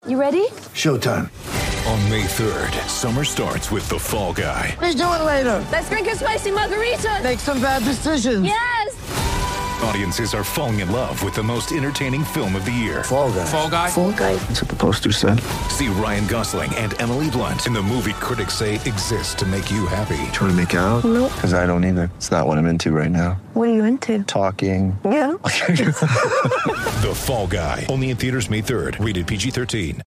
You ready? Showtime. On May 3rd, summer starts with The Fall Guy. Let's do it later. Let's drink a spicy margarita. Make some bad decisions. Yes! Audiences are falling in love with the most entertaining film of the year. Fall Guy. Fall Guy? Fall Guy. That's what the poster said. See Ryan Gosling and Emily Blunt in the movie critics say exists to make you happy. Trying to make it out? Nope. Because I don't either. It's not what I'm into right now. What are you into? Talking. Yeah. The Fall Guy. Only in theaters May 3rd. Rated PG-13.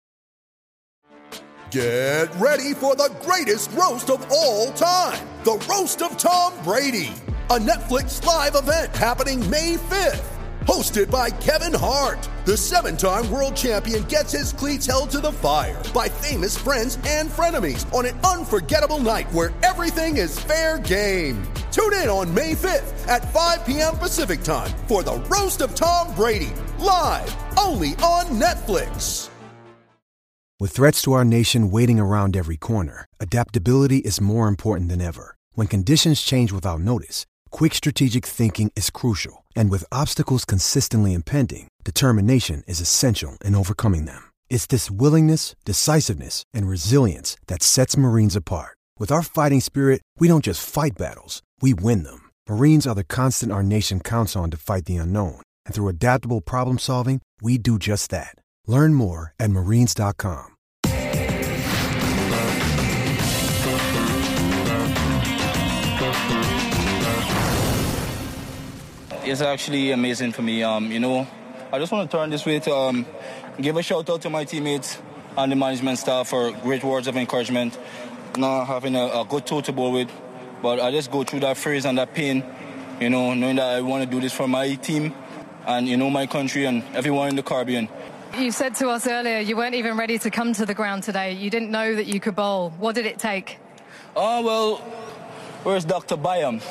Get ready for the greatest roast of all time. The Roast of Tom Brady. A Netflix live event happening May 5th. Hosted by Kevin Hart. The 7-time world champion gets his cleats held to the fire by famous friends and frenemies on an unforgettable night where everything is fair game. Tune in on May 5th at 5 p.m. Pacific time for the Roast of Tom Brady. Live only on Netflix. With threats to our nation waiting around every corner, adaptability is more important than ever. When conditions change without notice, quick strategic thinking is crucial. And with obstacles consistently impending, determination is essential in overcoming them. It's this willingness, decisiveness, and resilience that sets Marines apart. With our fighting spirit, we don't just fight battles, we win them. Marines are the constant our nation counts on to fight the unknown. And through adaptable problem solving, we do just that. Learn more at marines.com. It's actually amazing for me. I just want to turn this way to give a shout out to my teammates and the management staff for great words of encouragement. Not having a good toe to bowl with, but I just go through that phase and that pain, knowing that I want to do this for my team and, my country and everyone in the Caribbean. You said to us earlier you weren't even ready to come to the ground today. You didn't know that you could bowl. What did it take? Oh, well, where's Dr. Byam?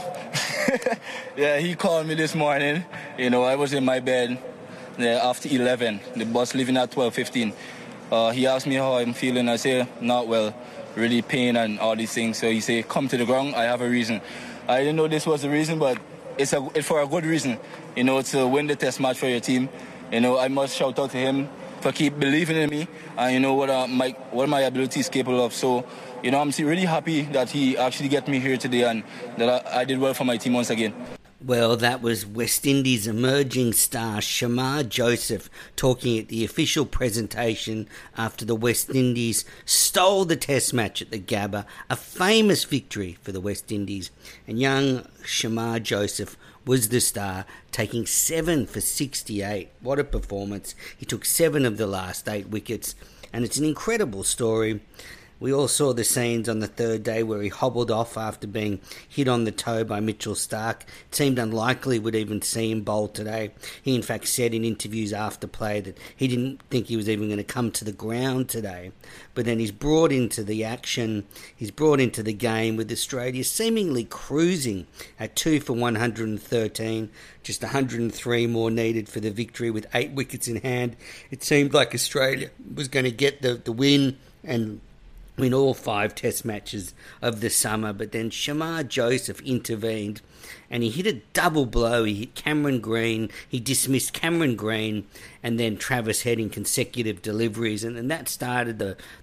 Yeah, he called me this morning. I was in my bed after 11. The bus leaving at 12:15. He asked me how I'm feeling. I say, not well, really pain and all these things. So he said, come to the ground. I have a reason. I didn't know this was the reason, but it's for a good reason. To win the test match for your team. I must shout out to him for keep believing in me and what my ability is capable of. So, I'm really happy that he actually get me here today and that I did well for my team once again. Well, that was West Indies emerging star Shamar Joseph talking at the official presentation after the West Indies stole the test match at the Gabba, a famous victory for the West Indies. And young Shamar Joseph was the star, taking 7 for 68. What a performance. He took 7 of the last 8 wickets, and it's an incredible story. We all saw the scenes on the third day where he hobbled off after being hit on the toe by Mitchell Starc. It seemed unlikely we'd even see him bowl today. He in fact said in interviews after play that he didn't think he was even going to come to the ground today. But then he's brought into the action, he's brought into the game with Australia seemingly cruising at 2 for 113, just 103 more needed for the victory with 8 wickets in hand. It seemed like Australia was going to get the win and win all 5 test matches of the summer, but then Shamar Joseph intervened and he hit a double blow. He hit Cameron Green, he dismissed Cameron Green and then Travis Head in consecutive deliveries, and that started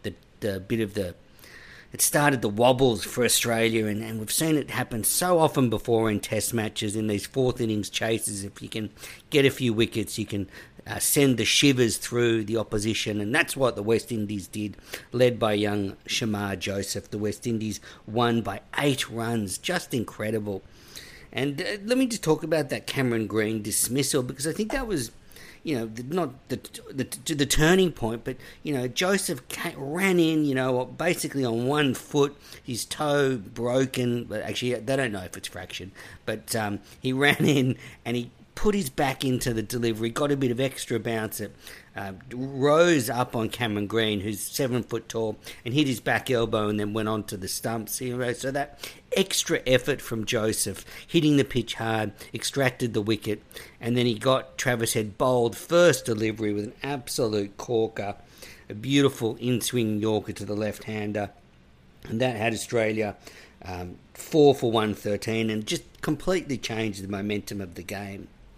it started the wobbles for Australia, and we've seen it happen so often before in test matches, in these fourth innings chases. If you can get a few wickets, you can send the shivers through the opposition, and that's what the West Indies did, led by young Shamar Joseph. The West Indies won by 8 runs, just incredible. And let me just talk about that Cameron Green dismissal, because I think that was, not the turning point, but, Joseph ran in, basically on one foot, his toe broken, but actually they don't know if it's fractured, but he ran in and he put his back into the delivery, got a bit of extra bounce, it rose up on Cameron Green, who's 7 foot tall, and hit his back elbow and then went on to the stumps. So that extra effort from Joseph, hitting the pitch hard, extracted the wicket, and then he got Travis Head bowled first delivery with an absolute corker, a beautiful in-swing Yorker to the left-hander, and that had Australia 4 for 113 and just completely changed the momentum of the game.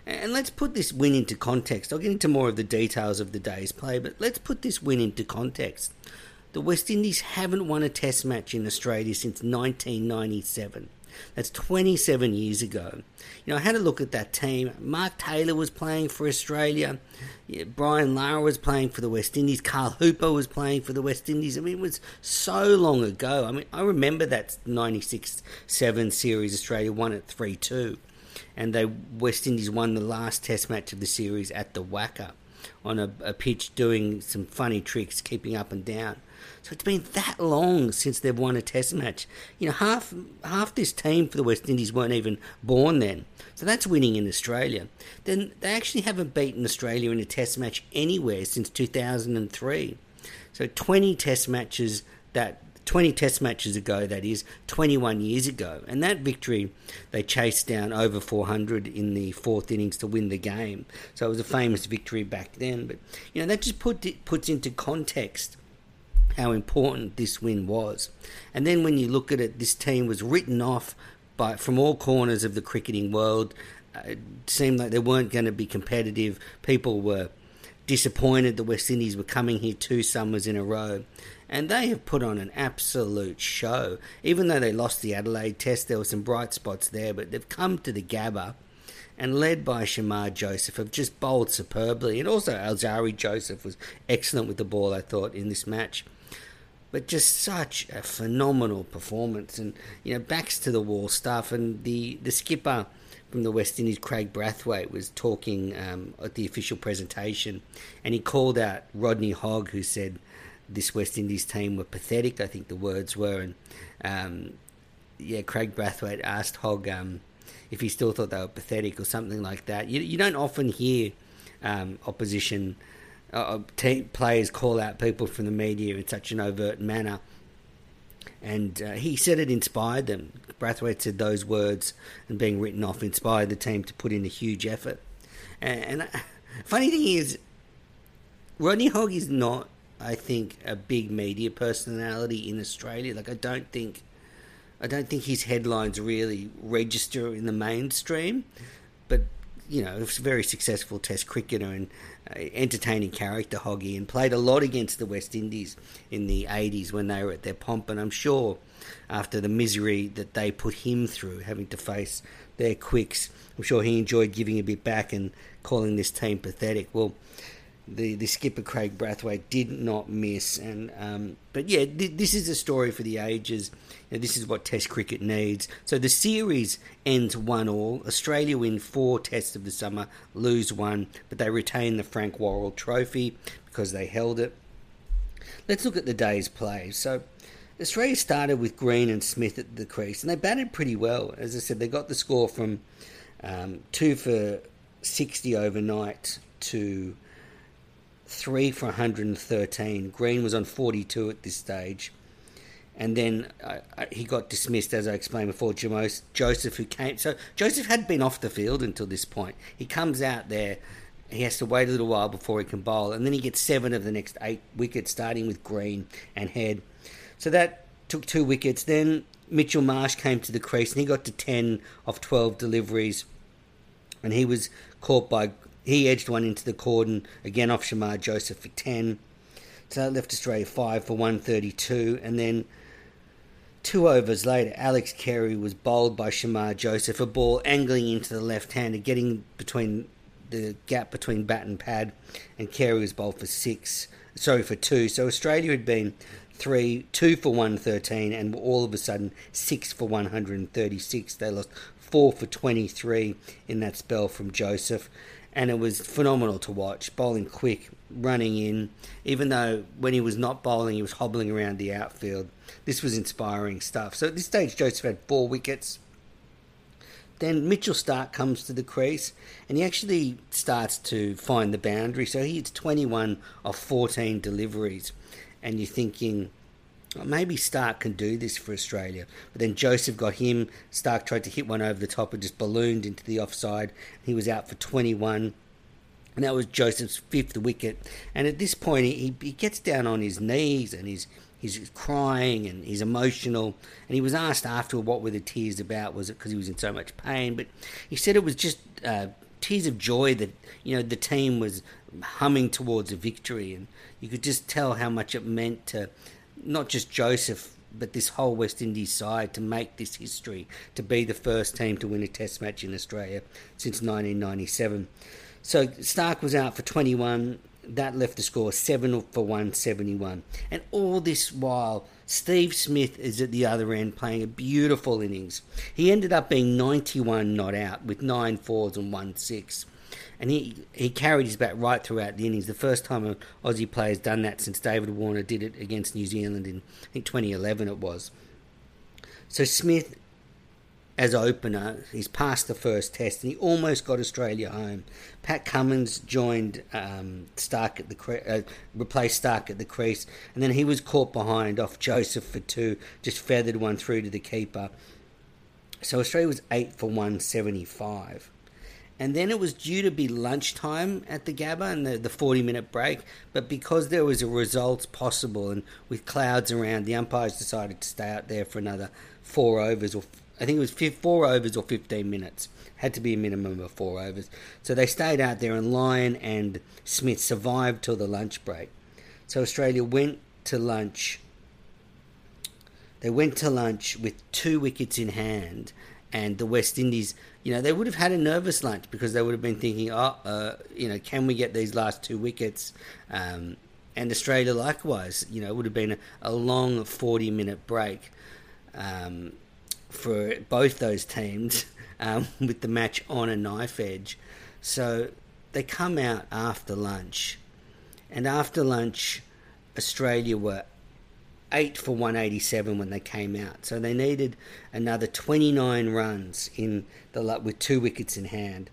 And let's put this win into context. I'll get into more of the details of the day's play, but let's put this win into context. The West Indies haven't won a test match in Australia since 1997. That's 27 years ago. I had a look at that team. Mark Taylor was playing for Australia. Brian Lara was playing for the West Indies. Carl Hooper was playing for the West Indies. It was so long ago. I remember that 96-7 series. Australia won it 3-2. And West Indies won the last test match of the series at the Wacker on a pitch doing some funny tricks, keeping up and down. So it's been that long since they've won a test match. Half this team for the West Indies weren't even born then. So that's winning in Australia. Then they actually haven't beaten Australia in a test match anywhere since 2003. So 20 test matches ago, that is, 21 years ago. And that victory, they chased down over 400 in the fourth innings to win the game. So it was a famous victory back then. But, that just puts into context how important this win was. And then when you look at it, this team was written off from all corners of the cricketing world. It seemed like they weren't going to be competitive. People were disappointed the West Indies were coming here 2 summers in a row. And they have put on an absolute show. Even though they lost the Adelaide Test, there were some bright spots there, but they've come to the Gabba and led by Shamar Joseph have just bowled superbly. And also Alzari Joseph was excellent with the ball, I thought, in this match. But just such a phenomenal performance, and backs to the wall stuff. And the skipper from the West Indies, Craig Brathwaite, was talking at the official presentation, and he called out Rodney Hogg, who said this West Indies team were pathetic, I think the words were. And Craig Brathwaite asked Hogg if he still thought they were pathetic or something like that. You don't often hear opposition players call out people from the media in such an overt manner. And he said it inspired them. Brathwaite said those words, and being written off, inspired the team to put in a huge effort. And funny thing is, Rodney Hogg is not, I think, a big media personality in Australia. I don't think his headlines really register in the mainstream. But a very successful Test cricketer and entertaining character, Hoggy, and played a lot against the West Indies in the 80s when they were at their pomp. And I'm sure after the misery that they put him through, having to face their quicks, I'm sure he enjoyed giving a bit back and calling this team pathetic. Well, the skipper Craig Brathwaite did not miss. And but yeah, this is a story for the ages. This is what Test cricket needs. So the series ends 1-1. Australia win 4 tests of the summer, lose 1, but they retain the Frank Worrell Trophy because they held it. Let's look at the day's play. So Australia started with Green and Smith at the crease, and they batted pretty well. As I said, they got the score from 2 for 60 overnight to 3 for 113. Green was on 42 at this stage. And then he got dismissed, as I explained before. Joseph, who came... So Joseph had been off the field until this point. He comes out there. He has to wait a little while before he can bowl. And then he gets 7 of the next 8 wickets, starting with Green and Head. So that took 2 wickets. Then Mitchell Marsh came to the crease, and he got to 10 of 12 deliveries. And he was caught by... He edged one into the cordon, again off Shamar Joseph for 10. So that left Australia 5 for 132. And then 2 overs later, Alex Carey was bowled by Shamar Joseph, a ball angling into the left-hander, getting between the gap between bat and pad, and Carey was bowled for 2. So Australia had been 2 for 113, and all of a sudden 6 for 136. They lost 4 for 23 in that spell from Joseph. And it was phenomenal to watch, bowling quick, running in. Even though when he was not bowling, he was hobbling around the outfield. This was inspiring stuff. So at this stage, Joseph had 4 wickets. Then Mitchell Starc comes to the crease, and he actually starts to find the boundary. So he hits 21 of 14 deliveries. And you're thinking, well, maybe Starc can do this for Australia. But then Joseph got him. Starc tried to hit one over the top and just ballooned into the offside. He was out for 21. And that was Joseph's 5th wicket. And at this point, he gets down on his knees, and he's crying and he's emotional. And he was asked after what were the tears about. Was it because he was in so much pain? But he said it was just tears of joy that, the team was humming towards a victory, and you could just tell how much it meant to not just Joseph, but this whole West Indies side to make this history, to be the first team to win a test match in Australia since 1997. So Stark was out for 21. That left the score 7 for 171. And all this while, Steve Smith is at the other end playing a beautiful innings. He ended up being 91 not out with 9 fours and 1 6. And he carried his bat right throughout the innings. The first time an Aussie player's done that since David Warner did it against New Zealand in, I think, 2011 it was. So Smith, as opener, he's passed the first test and he almost got Australia home. Pat Cummins joined replaced Stark at the crease, and then he was caught behind off Joseph for 2, just feathered one through to the keeper. So Australia was 8 for 175. And then it was due to be lunchtime at the Gabba and the 40-minute break, but because there was a result possible and with clouds around, the umpires decided to stay out there for another 4 overs, or I think it was 4 overs or 15 minutes. Had to be a minimum of 4 overs. So they stayed out there, and Lyon and Smith survived till the lunch break. So Australia went to lunch. They went to lunch with 2 wickets in hand, and the West Indies, they would have had a nervous lunch because they would have been thinking, can we get these last 2 wickets? And Australia likewise, it would have been a long 40-minute break for both those teams with the match on a knife edge. So they come out after lunch, and after lunch, Australia were 8 for 187 when they came out. So they needed another 29 runs with 2 wickets in hand.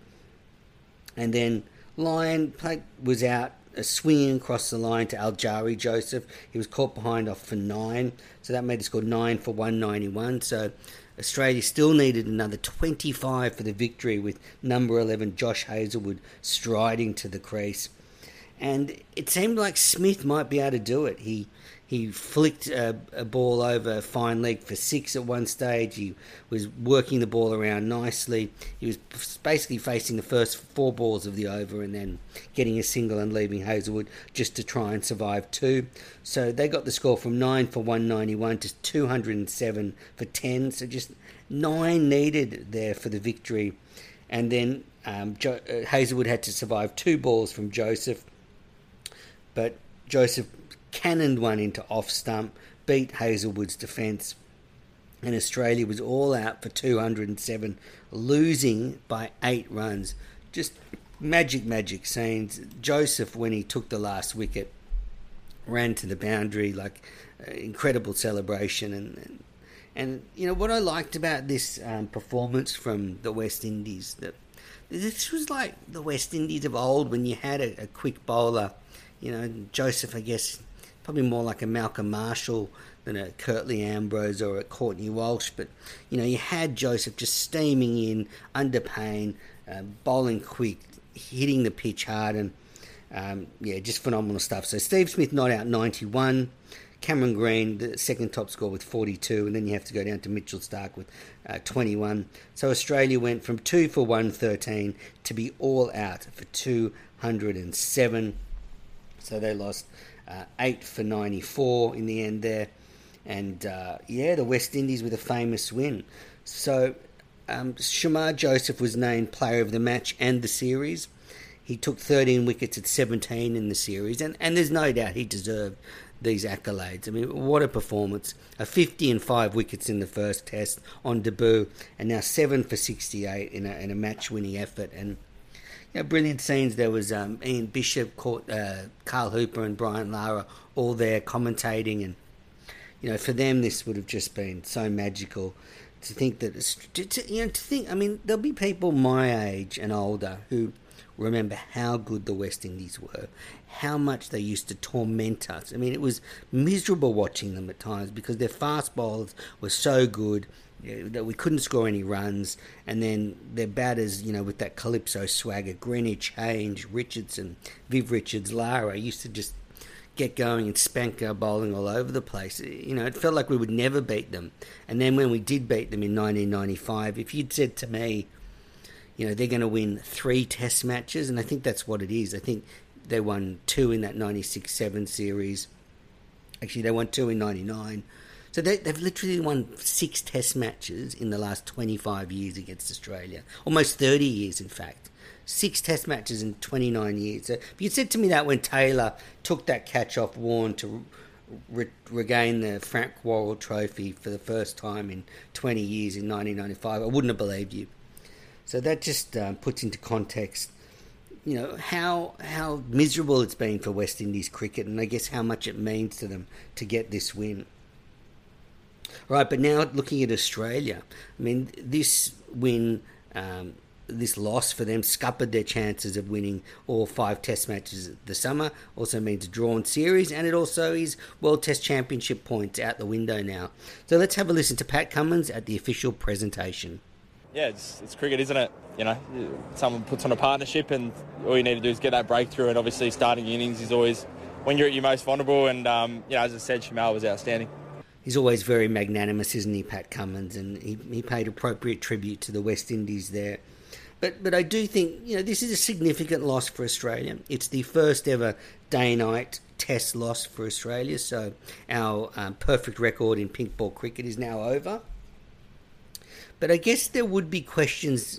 And then Lyon was out, swinging across the line to Aljari Joseph. He was caught behind off for 9. So that made the score 9 for 191. So Australia still needed another 25 for the victory, with number 11 Josh Hazlewood striding to the crease. And it seemed like Smith might be able to do it. He flicked a ball over fine leg for 6 at one stage. He was working the ball around nicely. He was basically facing the first 4 balls of the over and then getting a single and leaving Hazlewood just to try and survive 2. So they got the score from 9 for 191 to 207 for 10. So just 9 needed there for the victory. And then Hazlewood had to survive 2 balls from Joseph. But Joseph cannoned one into off stump, beat Hazlewood's defence, and Australia was all out for 207, losing by 8 runs. Just magic scenes. Joseph, when he took the last wicket, ran to the boundary, like incredible celebration. And what I liked about this performance from the West Indies, that this was like the West Indies of old, when you had a quick bowler. Joseph, I guess, probably more like a Malcolm Marshall than a Curtly Ambrose or a Courtney Walsh. But, you had Joseph just steaming in, under pain, bowling quick, hitting the pitch hard, and, just phenomenal stuff. So Steve Smith not out 91. Cameron Green, the second top score with 42, and then you have to go down to Mitchell Stark with 21. So Australia went from 2 for 113 to be all out for 207. So they lost 8 for 94 in the end there. And, the West Indies with a famous win. So Shamar Joseph was named player of the match and the series. He took 13 wickets at 17 in the series. And there's no doubt he deserved these accolades. I mean, what a performance. 50 and 5 wickets in the first test on debut. And now 7 for 68 in a match-winning effort. And brilliant scenes. There was Ian Bishop, Carl Hooper and Brian Lara all there commentating, and for them this would have just been so magical to think that I mean, there'll be people my age and older who remember how good the West Indies were, how much they used to torment us. I mean, it was miserable watching them at times because their fast bowlers were so good that we couldn't score any runs, and then their batters, with that Calypso swagger, Greenwich, Haynes, Richardson, Viv Richards, Lara, used to just get going and spank our bowling all over the place. It felt like we would never beat them. And then when we did beat them in 1995, if you'd said to me, they're going to win 3 test matches, and I think that's what it is. I think they won 2 in that 96-7 series. Actually, they won 2 in 99. So they've literally won 6 test matches in the last 25 years against Australia. Almost 30 years, in fact. 6 test matches in 29 years. So if you said to me that when Taylor took that catch off Warne to regain the Frank Worrell Trophy for the first time in 20 years in 1995, I wouldn't have believed you. So that just puts into context, how miserable it's been for West Indies cricket, and I guess how much it means to them to get this win. Right, but now looking at Australia, I mean, this win, this loss for them scuppered their chances of winning all 5 test matches this summer. Also means a drawn series, and it also is World Test Championship points out the window now. So let's have a listen to Pat Cummins at the official presentation. Yeah, it's cricket, isn't it? Someone puts on a partnership and all you need to do is get that breakthrough, and obviously starting innings is always when you're at your most vulnerable, and, as I said, Shamal was outstanding. He's always very magnanimous, isn't he, Pat Cummins? And he paid appropriate tribute to the West Indies there. But I do think, this is a significant loss for Australia. It's the first ever day-night test loss for Australia, so our perfect record in pink ball cricket is now over. But I guess there would be questions,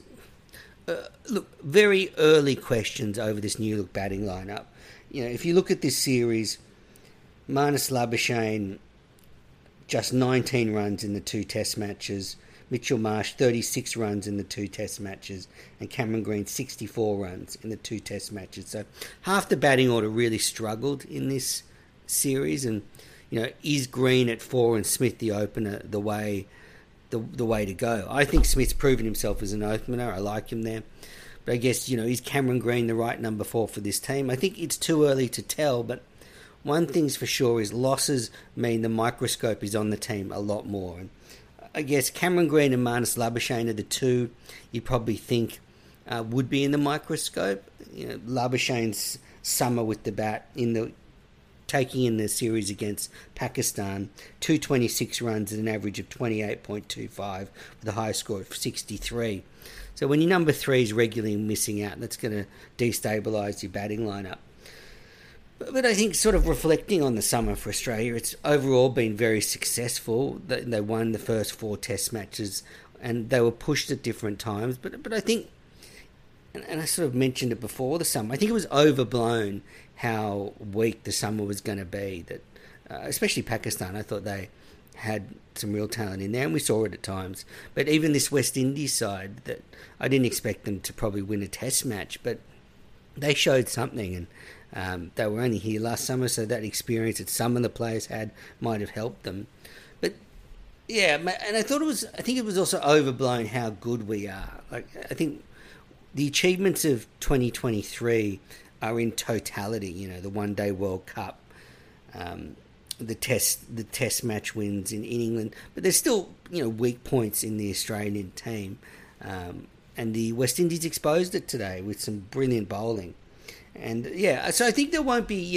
very early questions over this new look batting lineup. If you look at this series, Marnus Labuschagne, just 19 runs in the 2 test matches. Mitchell Marsh, 36 runs in the 2 test matches. And Cameron Green, 64 runs in the 2 test matches. So half the batting order really struggled in this series. And, is Green at 4 and Smith the opener the way to go? I think Smith's proven himself as an opener. I like him there. But I guess, is Cameron Green the right number 4 for this team? I think it's too early to tell, but one thing's for sure is losses mean the microscope is on the team a lot more. And I guess Cameron Green and Marnus Labuschagne are the 2 you probably think would be in the microscope. Labuschagne's summer with the bat taking in the series against Pakistan, 226 runs at an average of 28.25 with a high score of 63. So when your number 3 is regularly missing out, that's going to destabilise your batting lineup. But I think sort of reflecting on the summer for Australia, it's overall been very successful. They won the first 4 test matches and they were pushed at different times. But I think, and I sort of mentioned it before the summer, I think it was overblown how weak the summer was going to be. That especially Pakistan, I thought they had some real talent in there, and we saw it at times. But even this West Indies side, that I didn't expect them to probably win a test match, but they showed something, and they were only here last summer, so that experience that some of the players had might have helped them. But yeah, and I think it was also overblown how good we are. Like, I think the achievements of 2023 are in totality. The One Day World Cup, the test match wins in England, but there's still weak points in the Australian team, and the West Indies exposed it today with some brilliant bowling. And yeah, so I think there won't be,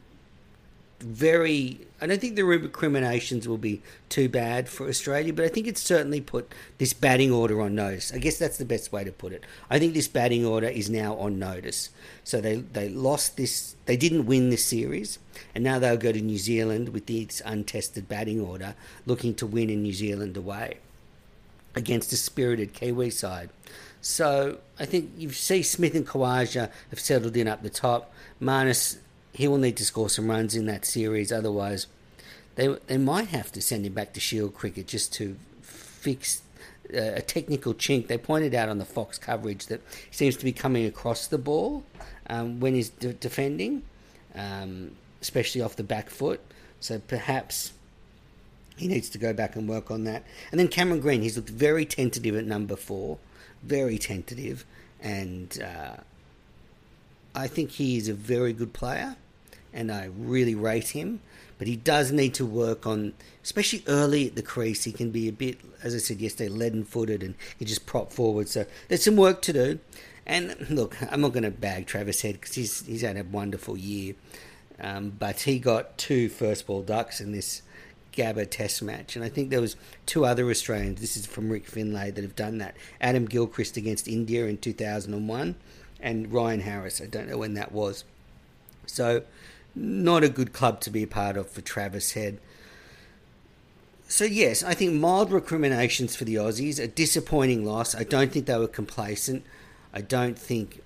I don't think the recriminations will be too bad for Australia, but I think it's certainly put this batting order on notice. I guess that's the best way to put it. I think this batting order is now on notice. So they lost this, they didn't win this series, and now they'll go to New Zealand with this untested batting order, looking to win in New Zealand away against a spirited Kiwi side. So I think you see Smith and Khawaja have settled in up the top. Marnus, he will need to score some runs in that series. Otherwise, they might have to send him back to Shield cricket just to fix a technical chink. They pointed out on the Fox coverage that he seems to be coming across the ball when he's defending, especially off the back foot. So perhaps he needs to go back and work on that. And then Cameron Green, he's looked very tentative at number 4. Very tentative, and I think he is a very good player, and I really rate him, but he does need to work on, especially early at the crease, he can be a bit, as I said yesterday, leaden-footed, and he just prop forward, so there's some work to do. And look, I'm not going to bag Travis Head, because he's had a wonderful year, but he got 2 first ball ducks in this Gabba Test match. And I think there was 2 other Australians, this is from Rick Finlay, that have done that. Adam Gilchrist against India in 2001 and Ryan Harris. I don't know when that was. So not a good club to be a part of for Travis Head. So yes, I think mild recriminations for the Aussies, a disappointing loss. I don't think they were complacent. I don't think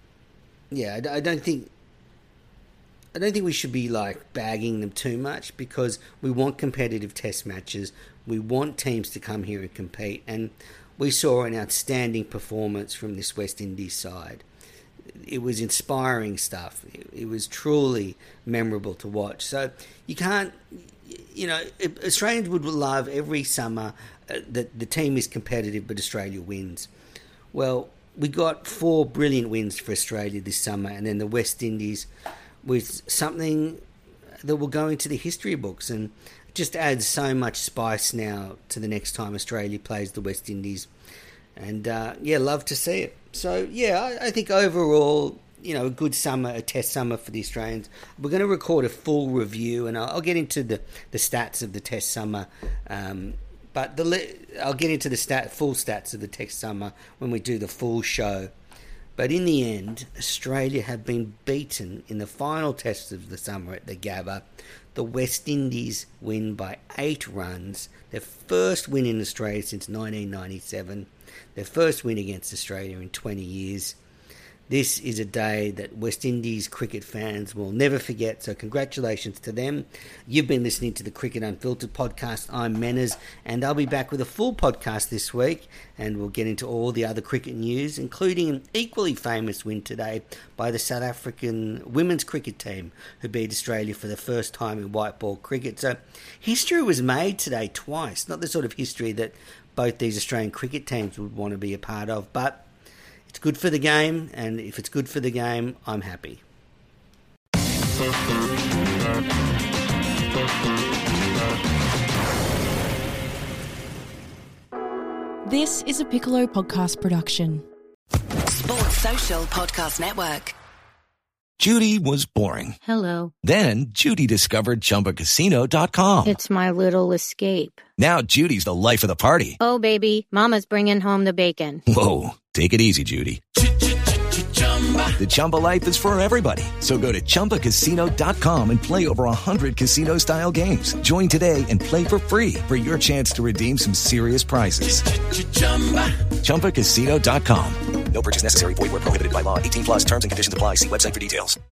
we should be like bagging them too much, because we want competitive test matches. We want teams to come here and compete, and we saw an outstanding performance from this West Indies side. It was inspiring stuff. It was truly memorable to watch. So you can't, Australians would love every summer that the team is competitive but Australia wins. Well, we got 4 brilliant wins for Australia this summer, and then the West Indies with something that will go into the history books and just adds so much spice now to the next time Australia plays the West Indies. And, love to see it. So, I think overall, a good summer, a test summer for the Australians. We're going to record a full review, and I'll get into the stats of the test summer. But I'll get into the full stats of the test summer when we do the full show. But in the end, Australia have been beaten in the final test of the summer at the Gabba. The West Indies win by 8 runs. Their first win in Australia since 1997. Their first win against Australia in 20 years. This is a day that West Indies cricket fans will never forget, so congratulations to them. You've been listening to the Cricket Unfiltered podcast. I'm Menners, and I'll be back with a full podcast this week, and we'll get into all the other cricket news, including an equally famous win today by the South African women's cricket team, who beat Australia for the first time in white ball cricket. So history was made today twice, not the sort of history that both these Australian cricket teams would want to be a part of, but it's good for the game, and if it's good for the game, I'm happy. This is a Piccolo podcast production. Sports Social Podcast Network. Judy was boring. Hello. Then Judy discovered ChumbaCasino.com. It's my little escape. Now Judy's the life of the party. Oh, baby, mama's bringing home the bacon. Whoa, take it easy, Judy. The Chumba life is for everybody. So go to ChumbaCasino.com and play over 100 casino-style games. Join today and play for free for your chance to redeem some serious prizes. ChumbaCasino.com. No purchase necessary. Void where prohibited by law. 18+ terms and conditions apply. See website for details.